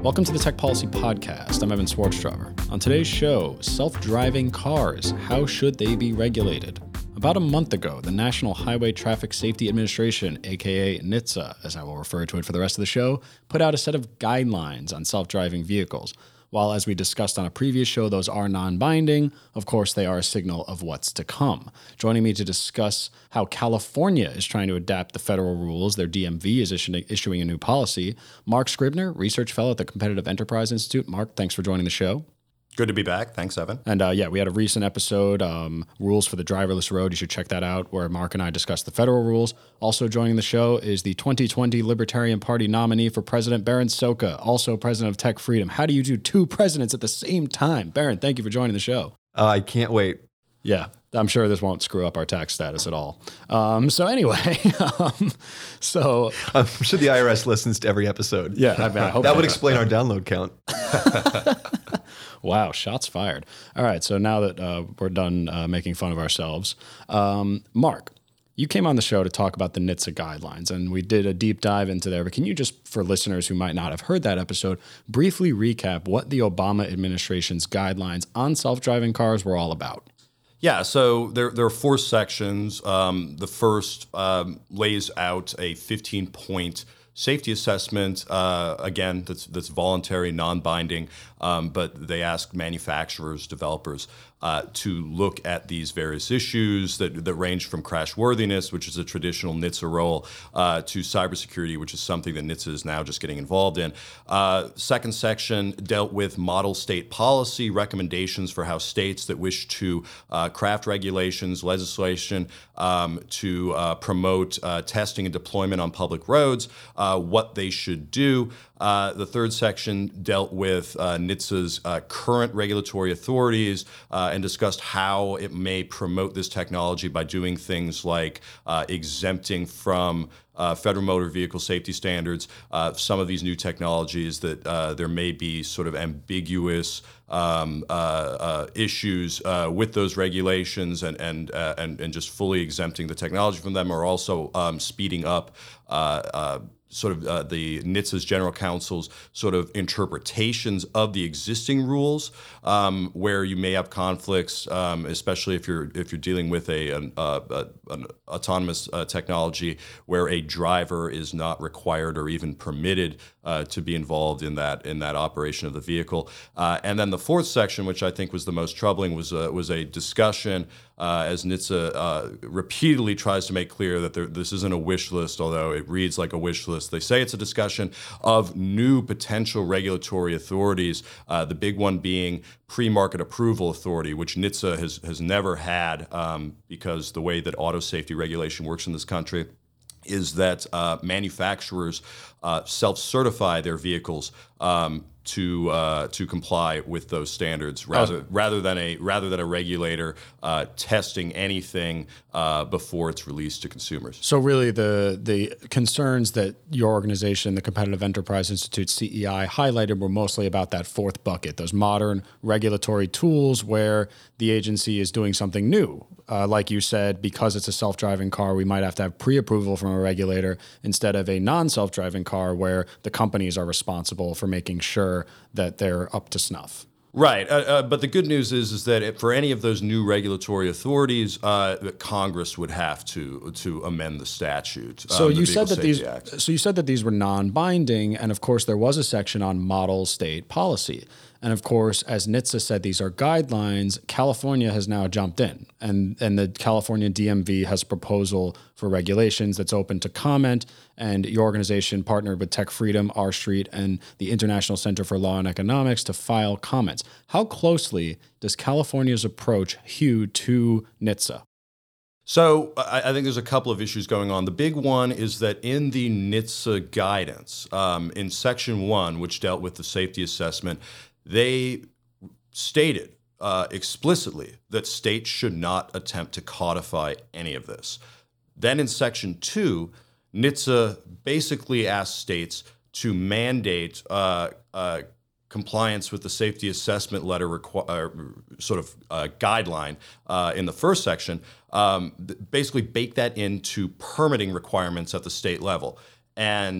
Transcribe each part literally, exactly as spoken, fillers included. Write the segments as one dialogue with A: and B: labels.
A: Welcome to the Tech Policy Podcast. I'm Evan Swartztraver. On today's show, self-driving cars. How should they be regulated? About a month ago, the National Highway Traffic Safety Administration, aka NHTSA, as I will refer to it for the rest of the show, put out a set of guidelines on self-driving vehicles. While, as we discussed on a previous show, those are non-binding, of course, they are a signal of what's to come. Joining me to discuss how California is trying to adapt the federal rules, their D M V is issuing, issuing a new policy, Mark Scribner, research fellow at the Competitive Enterprise Institute. Mark, thanks for joining the show.
B: Good to be back. Thanks, Evan.
A: And uh, yeah, we had a recent episode, um, Rules for the Driverless Road. You should check that out, where Mark and I discussed the federal rules. Also joining the show is the twenty twenty Libertarian Party nominee for president, Berin Szoka, also president of Tech Freedom. How do you do two presidents at the same time? Berin, thank you for joining the show.
C: Uh, I can't wait.
A: Yeah, I'm sure this won't screw up our tax status at all. Um, so anyway, um, so
C: I'm sure the I R S listens to every episode.
A: Yeah, I mean, I hope
C: that would explain our download count.
A: Wow, shots fired. All right, so now that uh, we're done uh, making fun of ourselves, um, Mark, you came on the show to talk about the NHTSA guidelines, and we did a deep dive into there. But can you just, for listeners who might not have heard that episode, briefly recap what the Obama administration's guidelines on self-driving cars were all about?
B: Yeah, so there, there are four sections. Um, the first um, lays out a fifteen-point safety assessment, uh, again, that's that's voluntary, non-binding, um, but they ask manufacturers, developers, uh, to look at these various issues that, that range from crashworthiness, which is a traditional NHTSA role, uh, to cybersecurity, which is something that NHTSA is now just getting involved in. Uh, second section dealt with model state policy, recommendations for how states that wish to uh, craft regulations, legislation um, to uh, promote uh, testing and deployment on public roads, uh, what they should do. Uh, the third section dealt with uh, NHTSA's uh, current regulatory authorities uh, and discussed how it may promote this technology by doing things like uh, exempting from uh, federal motor vehicle safety standards uh, some of these new technologies that uh, there may be sort of ambiguous um, uh, uh, issues uh, with those regulations and and, uh, and and just fully exempting the technology from them, or also um, speeding up uh, uh, sort of uh, the NHTSA's general counsel's sort of interpretations of the existing rules, um, where you may have conflicts, um, especially if you're if you're dealing with a an, uh, a, an autonomous uh, technology where a driver is not required or even permitted uh, to be involved in that in that operation of the vehicle. Uh, and then the fourth section, which I think was the most troubling, was a, was a discussion. Uh, as NHTSA uh, repeatedly tries to make clear that there, this isn't a wish list, although it reads like a wish list. They say it's a discussion of new potential regulatory authorities, uh, the big one being pre-market approval authority, which NHTSA has, has never had um, because the way that auto safety regulation works in this country is that uh, manufacturers uh, self-certify their vehicles um, to uh, to comply with those standards, rather oh. rather than a rather than a regulator uh, testing anything uh, before it's released to consumers.
A: So really, the the concerns that your organization, the Competitive Enterprise Institute, C E I, highlighted were mostly about that fourth bucket, those modern regulatory tools where the agency is doing something new. Uh, like you said, because it's a self-driving car, we might have to have pre-approval from a regulator instead of a non-self-driving car where the companies are responsible for making sure that they're up to snuff.
B: Right, uh, uh, but the good news is is that it, for any of those new regulatory authorities, uh, that Congress would have to to amend the statute.
A: So
B: um,
A: you
B: the
A: said that these.
B: Act.
A: So you said that these were non-binding, and of course there was a section on model state policy. And of course, as NHTSA said, these are guidelines. California has now jumped in, and, and the California D M V has a proposal for regulations that's open to comment. And your organization partnered with Tech Freedom, R Street, and the International Center for Law and Economics to file comments. How closely does California's approach hew to NHTSA?
B: So I, I think there's a couple of issues going on. The big one is that in the NHTSA guidance, um, in Section one, which dealt with the safety assessment, they stated uh, explicitly that states should not attempt to codify any of this. Then in Section two, NHTSA basically asked states to mandate uh, uh, compliance with the safety assessment letter requ- uh, sort of uh, guideline uh, in the first section, um, basically bake that into permitting requirements at the state level. And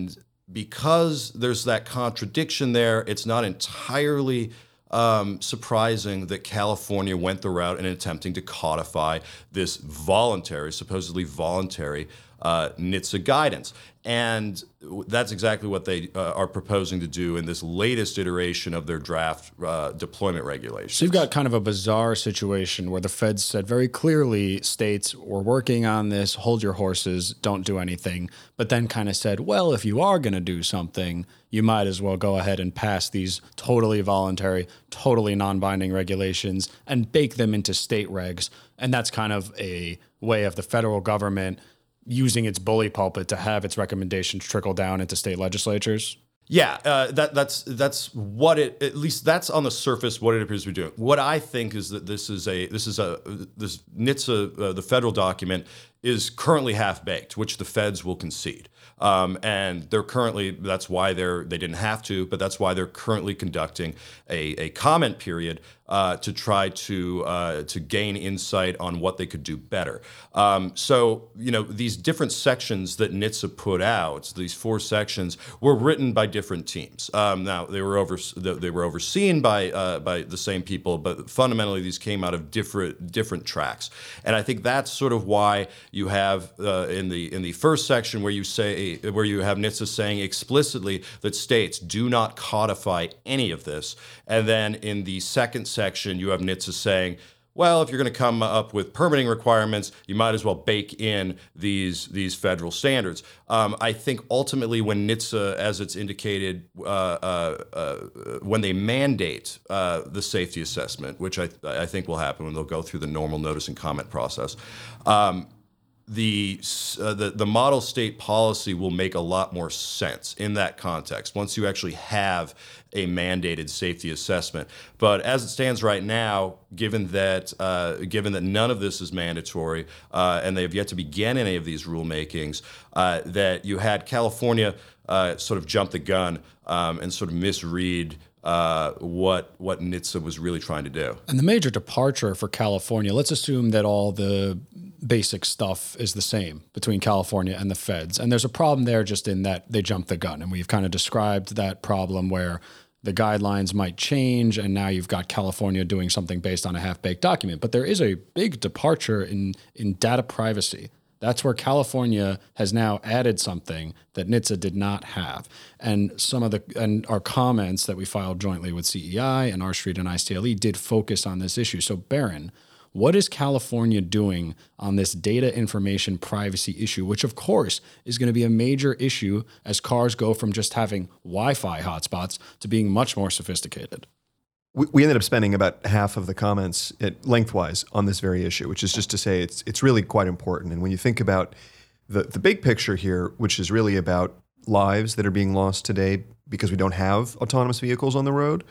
B: because there's that contradiction there, it's not entirely um, surprising that California went the route in attempting to codify this voluntary, supposedly voluntary uh, NHTSA guidance. And that's exactly what they uh, are proposing to do in this latest iteration of their draft uh, deployment regulations.
A: So you've got kind of a bizarre situation where the feds said very clearly, states, we're working on this, hold your horses, don't do anything, but then kind of said, well, if you are going to do something, you might as well go ahead and pass these totally voluntary, totally non-binding regulations and bake them into state regs. And that's kind of a way of the federal government using its bully pulpit to have its recommendations trickle down into state legislatures?
B: Yeah, uh, that that's that's what it at least that's on the surface what it appears to be doing. What I think is that this is a this is a this NHTSA uh, the federal document is currently half baked, which the feds will concede. Um, and they're currently, that's why they're, they didn't have to, but that's why they're currently conducting a, a comment period uh, to try to uh, to gain insight on what they could do better. Um, so, you know, these different sections that NHTSA put out, these four sections, were written by different teams. Um, now, they were over they were overseen by uh, by the same people, but fundamentally these came out of different different tracks. And I think that's sort of why you have uh, in the in the first section where you say where you have NHTSA saying explicitly that states do not codify any of this, and then in the second section you have NHTSA saying, well, if you're going to come up with permitting requirements, you might as well bake in these these federal standards. Um, I think ultimately when NHTSA, as it's indicated, uh, uh, uh, when they mandate uh, the safety assessment, which I, I think will happen when they'll go through the normal notice and comment process, um, the, uh, the the model state policy will make a lot more sense in that context once you actually have a mandated safety assessment. But as it stands right now, given that uh, given that none of this is mandatory uh, and they have yet to begin any of these rulemakings, uh, that you had California uh, sort of jump the gun um, and sort of misread Uh, what what NHTSA was really trying to do.
A: And the major departure for California, let's assume that all the basic stuff is the same between California and the feds. And there's a problem there just in that they jumped the gun. And we've kind of described that problem where the guidelines might change and now you've got California doing something based on a half-baked document. But there is a big departure in, in data privacy. That's where California has now added something that NHTSA did not have. And some of the and our comments that we filed jointly with C E I and R Street and I C L E did focus on this issue. So Barron, what is California doing on this data information privacy issue, which of course is going to be a major issue as cars go from just having Wi-Fi hotspots to being much more sophisticated?
C: We, we ended up spending about half of the comments at lengthwise on this very issue, which is just to say it's it's really quite important. And when you think about the, the big picture here, which is really about lives that are being lost today because we don't have autonomous vehicles on the road,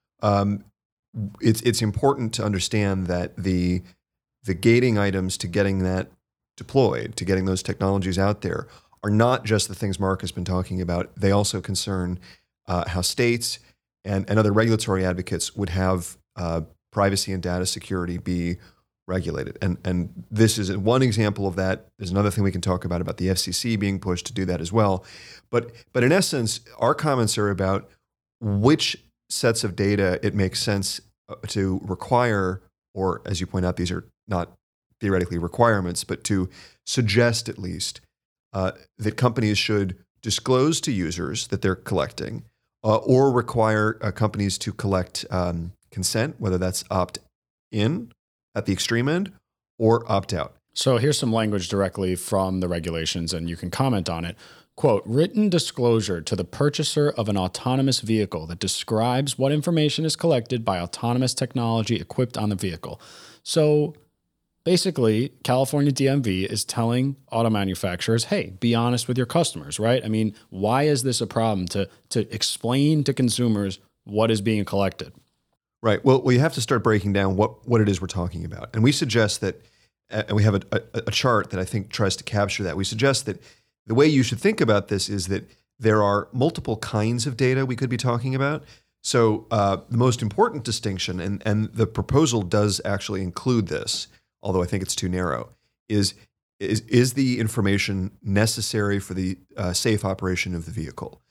C: um, it's it's important to understand that the the gating items to getting that deployed, to getting those technologies out there, are not just the things Mark has been talking about. They also concern uh, how states and, and other regulatory advocates would have uh, privacy and data security be regulated. And and this is one example of that. There's another thing we can talk about, about the F C C being pushed to do that as well. But but in essence, our comments are about which sets of data it makes sense to require, or as you point out, these are not theoretically requirements, but to suggest at least uh, that companies should disclose to users that they're collecting, uh, or require uh, companies to collect um, consent, whether that's opt-in at the extreme end or opt-out.
A: So here's some language directly from the regulations, and you can comment on it. Quote, written disclosure to the purchaser of an autonomous vehicle that describes what information is collected by autonomous technology equipped on the vehicle. So basically, California D M V is telling auto manufacturers, hey, be honest with your customers, right? I mean, why is this a problem to, to explain to consumers what is being collected?
C: Right. Well, we have to start breaking down what, what it is we're talking about. And we suggest that, and we have a, a, a chart that I think tries to capture that. We suggest that the way you should think about this is that there are multiple kinds of data we could be talking about. So uh, the most important distinction, and, and the proposal does actually include this, although I think it's too narrow, is is, is the information necessary for the uh, safe operation of the vehicle?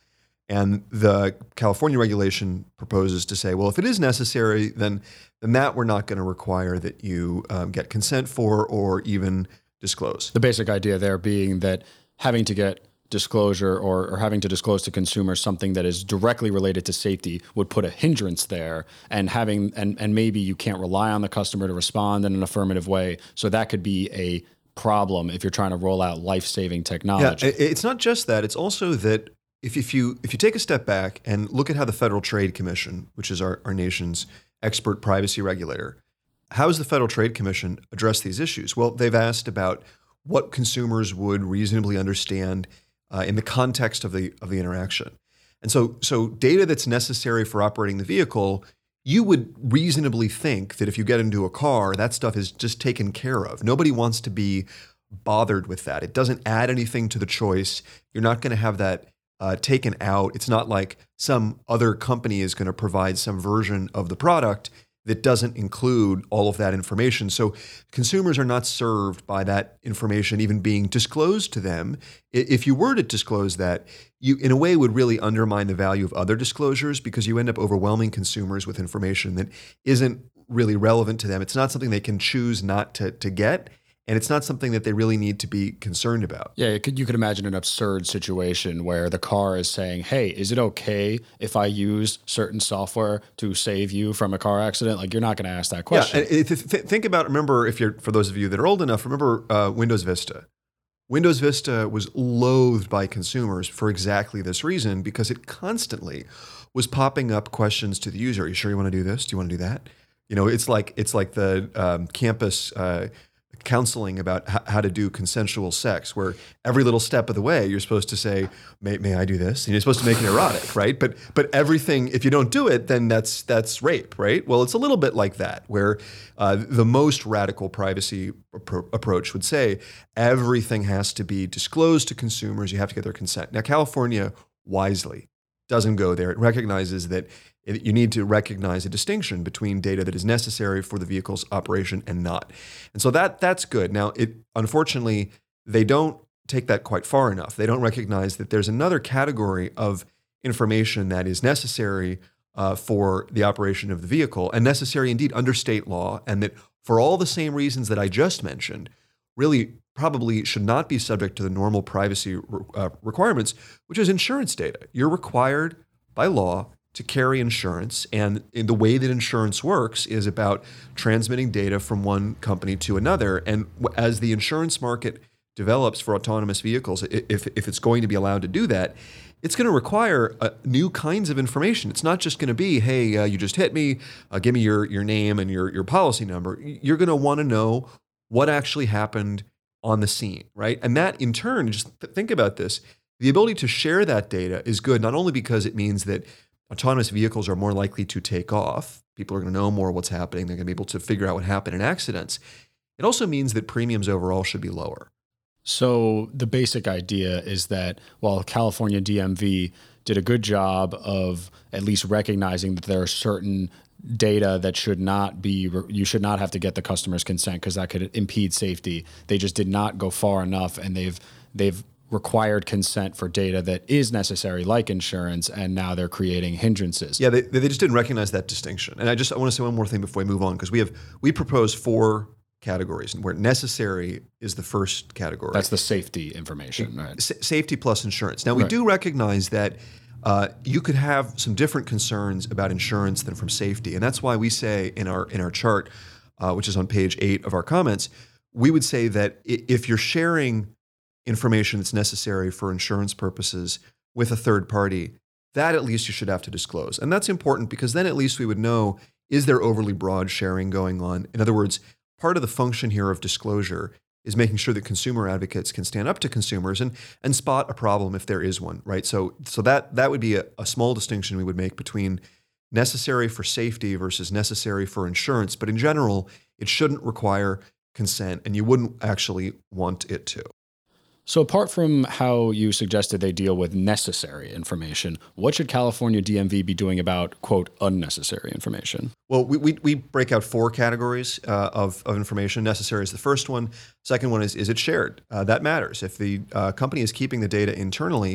C: And the California regulation proposes to say, well, if it is necessary, then then that we're not going to require that you um, get consent for or even disclose.
A: The basic idea there being that having to get disclosure or, or having to disclose to consumers something that is directly related to safety would put a hindrance there, and having and, and maybe you can't rely on the customer to respond in an affirmative way. So that could be a problem if you're trying to roll out life-saving technology.
C: Yeah, it's not just that. It's also that if, if you if you take a step back and look at how the Federal Trade Commission, which is our, our nation's expert privacy regulator, how has the Federal Trade Commission addressed these issues? Well, they've asked about what consumers would reasonably understand uh, in the context of the of the interaction. And so, so data that's necessary for operating the vehicle, you would reasonably think that if you get into a car, that stuff is just taken care of. Nobody wants to be bothered with that. It doesn't add anything to the choice. You're not going to have that uh, taken out. It's not like some other company is going to provide some version of the product that doesn't include all of that information. So consumers are not served by that information even being disclosed to them. If you were to disclose that, you in a way would really undermine the value of other disclosures, because you end up overwhelming consumers with information that isn't really relevant to them. It's not something they can choose not to, to get. And it's not something that they really need to be concerned about.
A: Yeah, you could, you could imagine an absurd situation where the car is saying, hey, is it okay if I use certain software to save you from a car accident? Like, you're not going to ask that question.
C: Yeah, and th- th- think about, remember, if you're, for those of you that are old enough, remember uh, Windows Vista. Windows Vista was loathed by consumers for exactly this reason, because it constantly was popping up questions to the user. Are you sure you want to do this? Do you want to do that? You know, it's like, it's like the um, campus uh, counseling about h- how to do consensual sex, where every little step of the way you're supposed to say, may, may I do this? And you're supposed to make it erotic, right? But but everything, if you don't do it, then that's that's rape, right? Well, it's a little bit like that, where uh, the most radical privacy appro- approach would say everything has to be disclosed to consumers. You have to get their consent. Now, California wisely doesn't go there. It recognizes that it, you need to recognize a distinction between data that is necessary for the vehicle's operation and not. And so that that's good. Now, it unfortunately, they don't take that quite far enough. They don't recognize that there's another category of information that is necessary uh, for the operation of the vehicle, and necessary indeed under state law, and that for all the same reasons that I just mentioned, really probably should not be subject to the normal privacy uh, requirements, which is insurance data. You're required by law to carry insurance, and in the way that insurance works is about transmitting data from one company to another. And as the insurance market develops for autonomous vehicles, if, if it's going to be allowed to do that, it's going to require uh, new kinds of information. It's not just going to be, hey, uh, you just hit me, uh, give me your, your name and your, your policy number. You're going to want to know what actually happened on the scene, right? And that in turn, just th- think about this, the ability to share that data is good, not only because it means that autonomous vehicles are more likely to take off. People are going to know more what's happening. They're going to be able to figure out what happened in accidents. It also means that premiums overall should be lower.
A: So the basic idea is that while California D M V did a good job of at least recognizing that there are certain data that should not be, you should not have to get the customer's consent because that could impede safety. They just did not go far enough, and they've they've required consent for data that is necessary, like insurance, and now they're creating hindrances.
C: Yeah, they, they just didn't recognize that distinction. And I just I want to say one more thing before we move on, because we have we propose four categories, where necessary is the first category.
A: That's the safety information, right?
C: S- safety plus insurance. Now, we
A: right.
C: do recognize that uh, you could have some different concerns about insurance than from safety, and that's why we say in our in our chart, uh, which is on page eight of our comments, we would say that if you're sharing information that's necessary for insurance purposes with a third party, that at least you should have to disclose. And that's important because then at least we would know, is there overly broad sharing going on? In other words, part of the function here of disclosure is making sure that consumer advocates can stand up to consumers and and spot a problem if there is one, right? So so that that would be a, a small distinction we would make between necessary for safety versus necessary for insurance. But in general, it shouldn't require consent, and you wouldn't actually want it to.
A: So apart from how you suggested they deal with necessary information, what should California D M V be doing about, quote, unnecessary information?
C: Well, we we, we break out four categories uh, of, of information. Necessary is the first one. Second one is, is it shared? Uh, that matters. If the uh, company is keeping the data internally,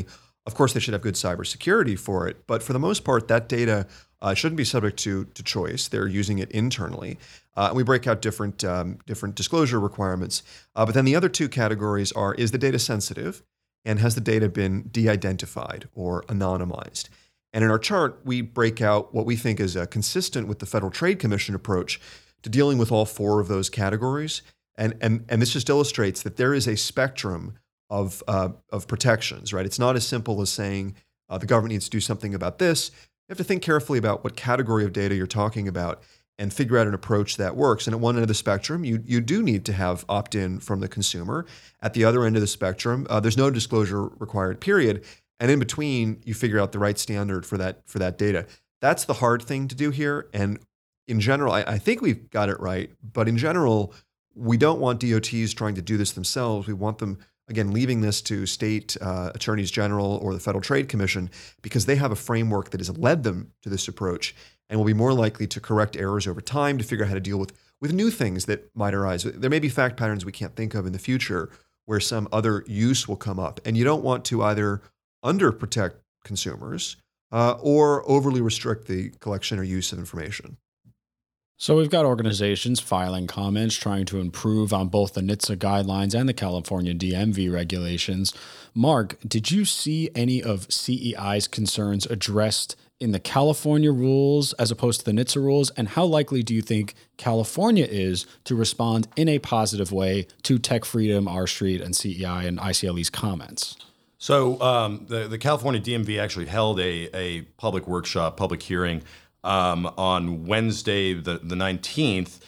C: Of course, they should have good cybersecurity for it, but for the most part, that data uh, shouldn't be subject to to choice. They're using it internally, uh, and we break out different um, different disclosure requirements. Uh, but then the other two categories are: is the data sensitive, and has the data been de-identified or anonymized? And in our chart, we break out what we think is uh, consistent with the Federal Trade Commission approach to dealing with all four of those categories. And and and this just illustrates that there is a spectrum of uh, of protections, right? It's not as simple as saying uh, the government needs to do something about this. You have to think carefully about what category of data you're talking about and figure out an approach that works. And at one end of the spectrum, you you do need to have opt-in from the consumer. At the other end of the spectrum, uh, there's no disclosure required, period. And in between, you figure out the right standard for that for that data. That's the hard thing to do here. And in general, I, I think we've got it right. But in general, we don't want D O Ts trying to do this themselves. We want them, again, leaving this to state uh, attorneys general or the Federal Trade Commission, because they have a framework that has led them to this approach and will be more likely to correct errors over time to figure out how to deal with, with new things that might arise. There may be fact patterns we can't think of in the future where some other use will come up. And you don't want to either underprotect consumers uh, or overly restrict the collection or use of information.
A: So we've got organizations filing comments trying to improve on both the N H T S A guidelines and the California D M V regulations. Mark, did you see any of C E I's concerns addressed in the California rules as opposed to the N H T S A rules? And how likely do you think California is to respond in a positive way to Tech Freedom, R Street, and C E I and I C L E's comments?
B: So um, the, the California D M V actually held a, a public workshop, public hearing Um, on Wednesday, the, the nineteenth,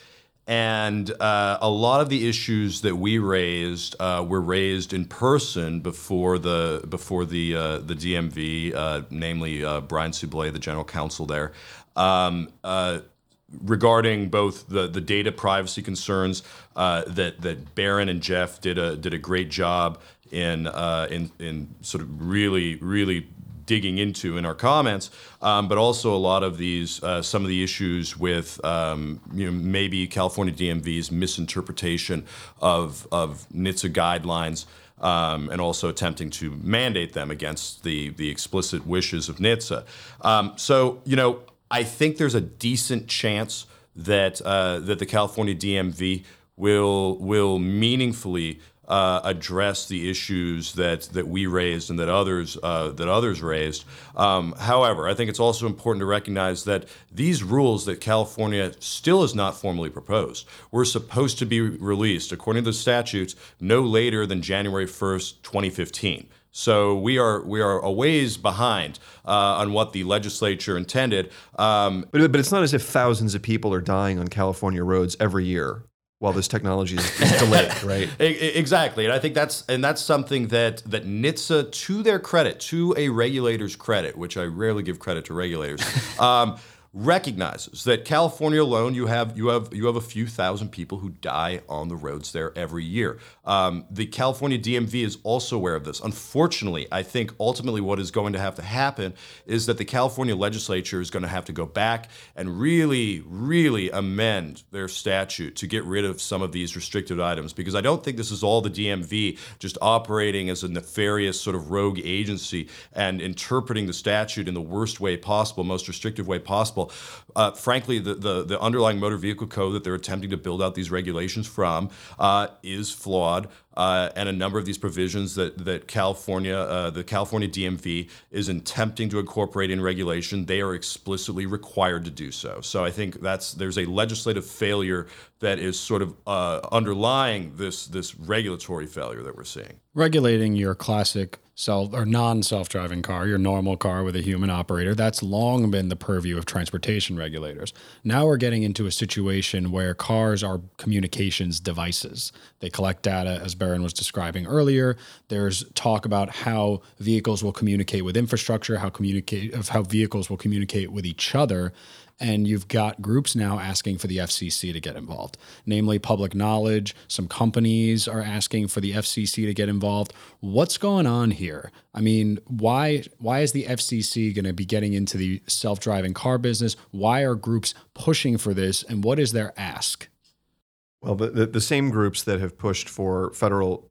B: and uh, a lot of the issues that we raised uh, were raised in person before the before the uh, the D M V, uh, namely uh, Brian Soublé, the general counsel there, um, uh, regarding both the, the data privacy concerns uh, that that Barron and Jeff did a did a great job in uh, in in sort of really really. digging into in our comments, um, but also a lot of these, uh, some of the issues with, um, you know, maybe California D M V's misinterpretation of of N H T S A guidelines, um, and also attempting to mandate them against the the explicit wishes of N H T S A. Um, so, you know, I think there's a decent chance that uh, that the California D M V will will meaningfully Uh, address the issues that that we raised and that others uh, that others raised. Um, however, I think it's also important to recognize that these rules that California still has not formally proposed were supposed to be released, according to the statutes, no later than January first, twenty fifteen. So we are we are a ways behind uh, on what the legislature intended. Um,
C: but but it's not as if thousands of people are dying on California roads every year while this technology is, is delayed, right?
B: Exactly, and I think that's and that's something that that N H T S A, to their credit, to a regulator's credit, which I rarely give credit to regulators, um, recognizes that California alone, you have you have you have a few thousand people who die on the roads there every year. Um, the California D M V is also aware of this. Unfortunately, I think ultimately what is going to have to happen is that the California legislature is going to have to go back and really, really amend their statute to get rid of some of these restricted items, because I don't think this is all the D M V just operating as a nefarious sort of rogue agency and interpreting the statute in the worst way possible, most restrictive way possible. Uh, frankly, the, the the underlying motor vehicle code that they're attempting to build out these regulations from uh, is flawed. Uh, and a number of these provisions that that California, uh, the California D M V is attempting to incorporate in regulation, they are explicitly required to do so. So I think that's there's a legislative failure that is sort of uh, underlying this this regulatory failure that we're seeing.
A: Regulating your classic self or non-self-driving car, your normal car with a human operator, that's long been the purview of transportation regulators. Now we're getting into a situation where cars are communications devices. They collect data, as Barron was describing earlier. There's talk about how vehicles will communicate with infrastructure, how communicate of how vehicles will communicate with each other. And you've got groups now asking for the F C C to get involved, namely Public Knowledge. Some companies are asking for the F C C to get involved. What's going on here? I mean, why why is the F C C going to be getting into the self-driving car business? Why are groups pushing for this, and what is their ask?
C: Well, the, the, the same groups that have pushed for federal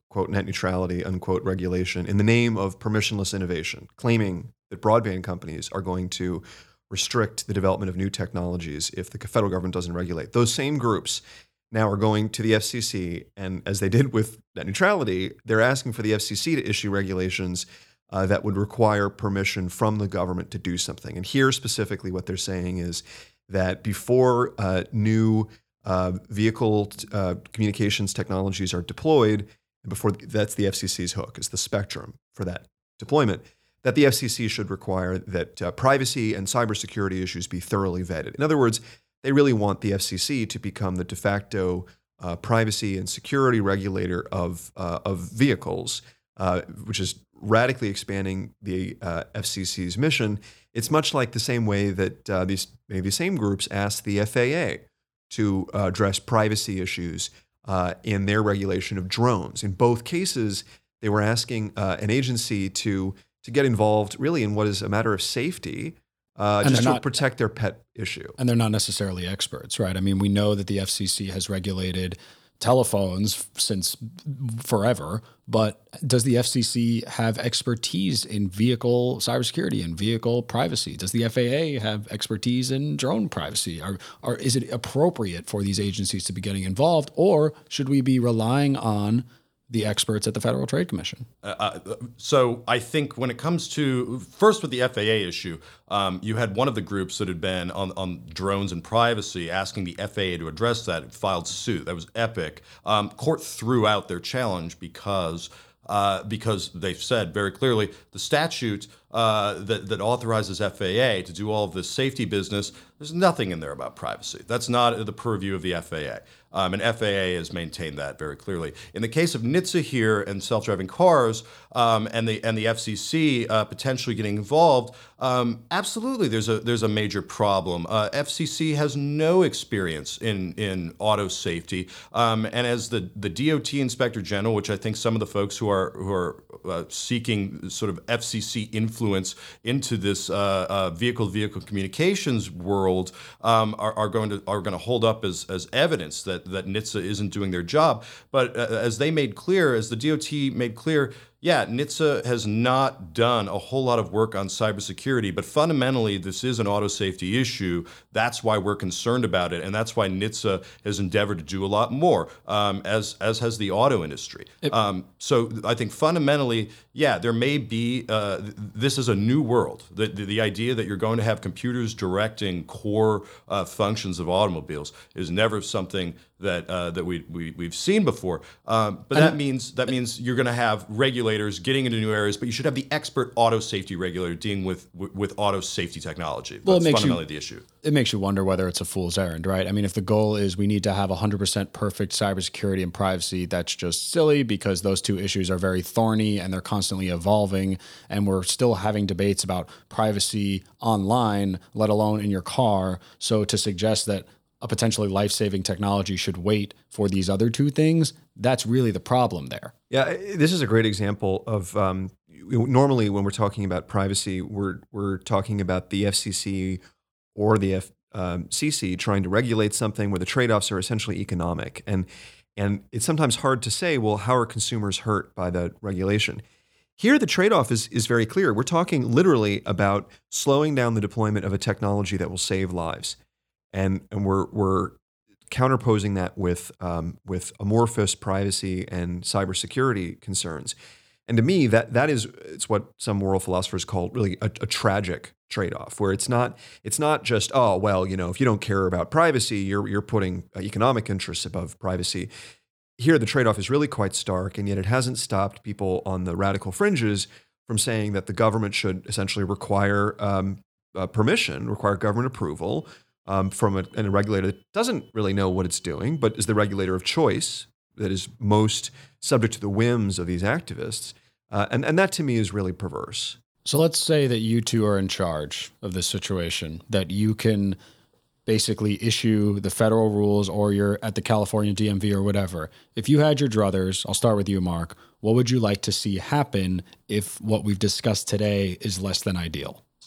C: quote, net neutrality, unquote, regulation in the name of permissionless innovation, claiming that broadband companies are going to restrict the development of new technologies if the federal government doesn't regulate. Those same groups now are going to the F C C, and as they did with net neutrality, they're asking for the F C C to issue regulations uh, that would require permission from the government to do something. And here specifically what they're saying is that before uh, new uh, vehicle uh, communications technologies are deployed, and before that's the F C C's hook, is the spectrum for that deployment, that the F C C should require that uh, privacy and cybersecurity issues be thoroughly vetted. In other words, they really want the F C C to become the de facto uh, privacy and security regulator of uh, of vehicles, uh, which is radically expanding the uh, F C C's mission. It's much like the same way that uh, these maybe the same groups asked the F A A to uh, address privacy issues uh, in their regulation of drones. In both cases, they were asking uh, an agency to to get involved really in what is a matter of safety. Uh, just to not, protect their pet issue.
A: And they're not necessarily experts, right? I mean, we know that the F C C has regulated telephones since forever, but does the F C C have expertise in vehicle cybersecurity and vehicle privacy? Does the F A A have expertise in drone privacy? Or, or is it appropriate for these agencies to be getting involved, or should we be relying on the experts at the Federal Trade Commission?
B: Uh, so I think when it comes to, first with the F A A issue, um, you had one of the groups that had been on, on drones and privacy asking the F A A to address that. It filed suit. That was Epic. Um, court threw out their challenge because Uh, because they've said very clearly the statute uh, that, that authorizes F A A to do all of this safety business, there's nothing in there about privacy. That's not the purview of the F A A. Um, and F A A has maintained that very clearly. In the case of N H T S A here and self-driving cars um, and the and the F C C uh, potentially getting involved, um, absolutely there's a there's a major problem. Uh, F C C has no experience in in auto safety, um, and as the the D O T Inspector General, which I think some of the folks who are who are uh, seeking sort of F C C influence into this uh, uh, vehicle-to-vehicle communications world um, are, are going to are going to hold up as as evidence that that N H T S A isn't doing their job. But uh, as they made clear, as the D O T made clear, yeah, N H T S A has not done a whole lot of work on cybersecurity, but fundamentally this is an auto safety issue. That's why we're concerned about it, and that's why N H T S A has endeavored to do a lot more, um, as as has the auto industry. It, um, so I think fundamentally, yeah, there may be, uh, th- this is a new world. The, the, the idea that you're going to have computers directing core uh, functions of automobiles is never something that uh, that we, we we've seen before. Um, but that means that means you're going to have regulators getting into new areas, but you should have the expert auto safety regulator dealing with with, with auto safety technology. That's
A: well, it makes
B: fundamentally
A: you,
B: the issue.
A: It makes you wonder whether it's a fool's errand, right? I mean, if the goal is we need to have one hundred percent perfect cybersecurity and privacy, that's just silly because those two issues are very thorny and they're constantly evolving, and we're still having debates about privacy online, let alone in your car. So to suggest that a potentially life-saving technology should wait for these other two things, that's really the problem there.
C: Yeah, this is a great example of um, normally when we're talking about privacy, we're we're talking about the F C C or the F C C trying to regulate something where the trade-offs are essentially economic. And and it's sometimes hard to say, well, how are consumers hurt by the regulation? Here, the trade-off is is very clear. We're talking literally about slowing down the deployment of a technology that will save lives. And and we're we're counterposing that with um, with amorphous privacy and cybersecurity concerns. And to me, that that is it's what some moral philosophers call really a, a tragic trade-off, where it's not it's not just, oh well, you know, if you don't care about privacy, you're you're putting economic interests above privacy. Here, the trade-off is really quite stark, and yet it hasn't stopped people on the radical fringes from saying that the government should essentially require um, uh, permission, require government approval. Um, from a, and a regulator that doesn't really know what it's doing, but is the regulator of choice that is most subject to the whims of these activists. Uh, and, and that to me is really perverse.
A: So let's say that you two are in charge of this situation, that you can basically issue the federal rules or you're at the California D M V or whatever. If you had your druthers, I'll start with you, Mark, what would you like to see happen if what we've discussed today is less than ideal?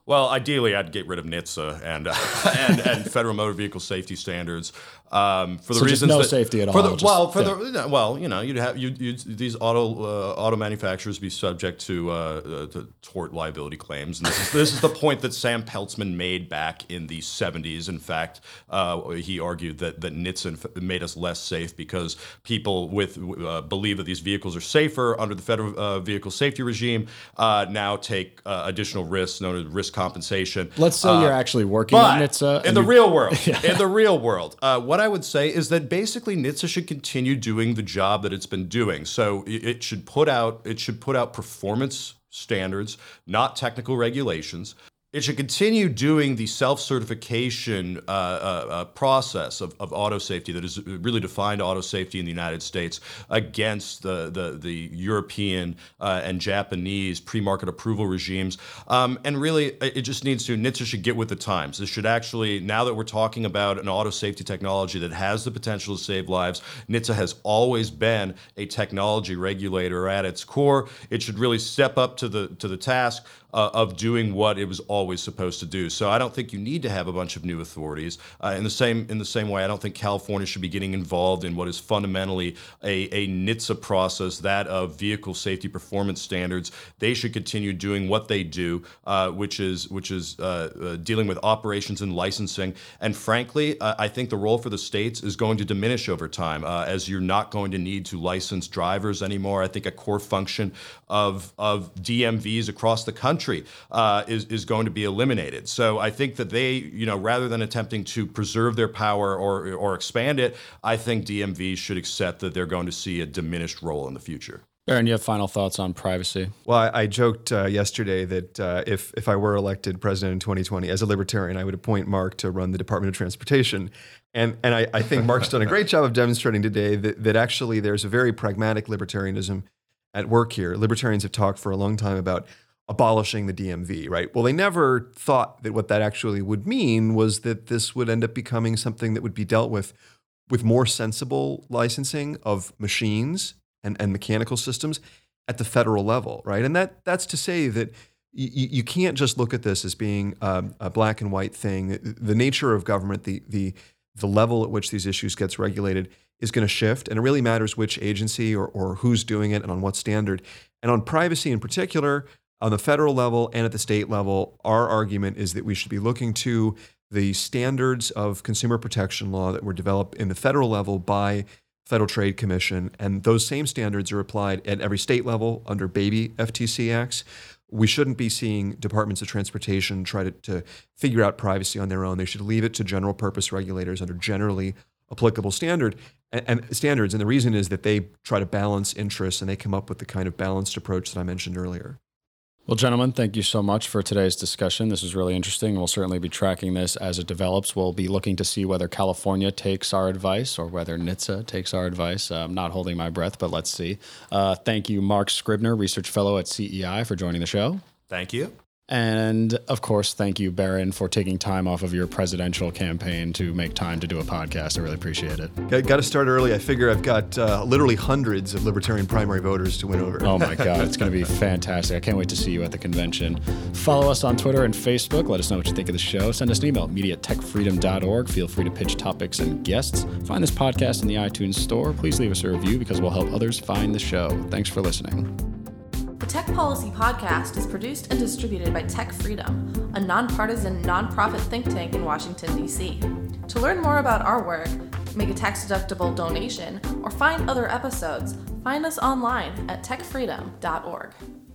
B: Well, ideally, I'd get rid of N H T S A and uh, and, and federal motor vehicle safety standards um, for the
A: so
B: reasons
A: just no
B: that,
A: safety at
B: for
A: all.
B: The, well, for yeah. the well, you know, you'd have you these auto uh, auto manufacturers be subject to, uh, uh, to tort liability claims, and this is this is the point that Sam Peltzman made back in the seventies. In fact, uh, he argued that that N H T S A made us less safe because people with uh, believe that these vehicles are safer under the federal uh, vehicle safety regime uh, now take uh, additional risks known as risk compensation.
A: Let's say uh, you're actually working
B: but
A: at N H T S A.
B: In the
A: you...
B: real world,
A: yeah.
B: in the real world, uh, what I would say is that basically N H T S A should continue doing the job that it's been doing. So it, it should put out it should put out performance standards, not technical regulations. It should continue doing the self-certification uh, uh, uh, process of, of auto safety that has really defined auto safety in the United States against the the, the European uh, and Japanese pre-market approval regimes. Um, and really, it just needs to, N H T S A should get with the times. This should actually, now that we're talking about an auto safety technology that has the potential to save lives, N H T S A has always been a technology regulator at its core. It should really step up to the to the task Uh, of doing what it was always supposed to do. So I don't think you need to have a bunch of new authorities. Uh, in the same in the same way, I don't think California should be getting involved in what is fundamentally a, a N H T S A process, that of vehicle safety performance standards. They should continue doing what they do, uh, which is which is uh, uh, dealing with operations and licensing. And frankly, uh, I think the role for the states is going to diminish over time, uh, as you're not going to need to license drivers anymore. I think a core function of of D M Vs across the country Uh, is is going to be eliminated. So I think that they, you know, rather than attempting to preserve their power or or expand it, I think D M Vs should accept that they're going to see a diminished role in the future.
A: Aaron, you have final thoughts on privacy?
C: Well, I, I joked uh, yesterday that uh, if if I were elected president in twenty twenty as a libertarian, I would appoint Mark to run the Department of Transportation. And and I, I think Mark's done a great job of demonstrating today that, that actually there's a very pragmatic libertarianism at work here. Libertarians have talked for a long time about abolishing the D M V, right? Well, they never thought that what that actually would mean was that this would end up becoming something that would be dealt with with more sensible licensing of machines and, and mechanical systems at the federal level, right? And that that's to say that you, you can't just look at this as being um, a black and white thing. The nature of government, the the the level at which these issues gets regulated is going to shift, and it really matters which agency or, or who's doing it and on what standard. And on privacy in particular, on the federal level and at the state level, our argument is that we should be looking to the standards of consumer protection law that were developed in the federal level by Federal Trade Commission, and those same standards are applied at every state level under baby F T C Acts. We shouldn't be seeing departments of transportation try to, to figure out privacy on their own. They should leave it to general purpose regulators under generally applicable standard and, and standards. And the reason is that they try to balance interests, and they come up with the kind of balanced approach that I mentioned earlier.
A: Well, gentlemen, thank you so much for today's discussion. This was really interesting. We'll certainly be tracking this as it develops. We'll be looking to see whether California takes our advice or whether N H T S A takes our advice. Uh, I'm not holding my breath, but let's see. Uh, thank you, Mark Scribner, Research Fellow at C E I, for joining the show.
B: Thank you.
A: And, of course, thank you, Barron, for taking time off of your presidential campaign to make time to do a podcast. I really appreciate it.
C: Got, got to start early. I figure I've got uh, literally hundreds of libertarian primary voters to win over.
A: Oh, my God. It's going to be fantastic. I can't wait to see you at the convention. Follow us on Twitter and Facebook. Let us know what you think of the show. Send us an email, media at tech freedom dot org. Feel free to pitch topics and guests. Find this podcast in the iTunes store. Please leave us a review because we'll help others find the show. Thanks for listening.
D: The Tech Policy Podcast is produced and distributed by Tech Freedom, a nonpartisan, nonprofit think tank in Washington, D C. To learn more about our work, make a tax-deductible donation, or find other episodes, find us online at tech freedom dot org.